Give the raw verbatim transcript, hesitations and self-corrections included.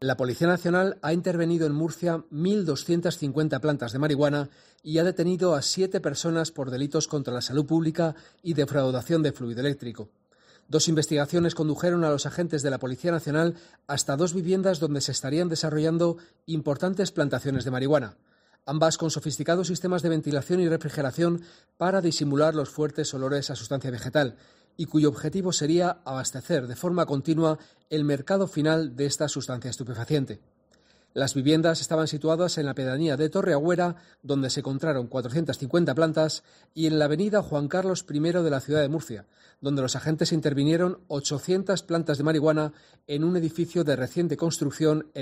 La Policía Nacional ha intervenido en Murcia mil doscientas cincuenta plantas de marihuana y ha detenido a siete personas por delitos contra la salud pública y defraudación de fluido eléctrico. Dos investigaciones condujeron a los agentes de la Policía Nacional hasta dos viviendas donde se estarían desarrollando importantes plantaciones de marihuana, ambas con sofisticados sistemas de ventilación y refrigeración para disimular los fuertes olores a sustancia vegetal, y cuyo objetivo sería abastecer de forma continua el mercado final de esta sustancia estupefaciente. Las viviendas estaban situadas en la pedanía de Torreagüera, donde se encontraron cuatrocientas cincuenta plantas, y en la avenida Juan Carlos primero de la ciudad de Murcia, donde los agentes intervinieron ochocientas plantas de marihuana en un edificio de reciente construcción en